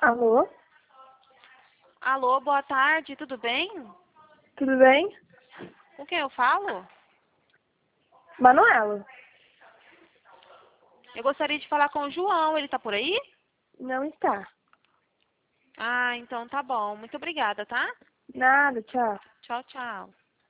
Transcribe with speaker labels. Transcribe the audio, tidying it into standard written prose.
Speaker 1: Alô?
Speaker 2: Alô, boa tarde, tudo bem?
Speaker 1: Tudo bem?
Speaker 2: Com quem eu falo?
Speaker 1: Manuela?
Speaker 2: Eu gostaria de falar com o João, ele tá por aí?
Speaker 1: Não está.
Speaker 2: Ah, então tá bom. Muito obrigada, tá?
Speaker 1: Nada, tchau.
Speaker 2: Tchau, tchau.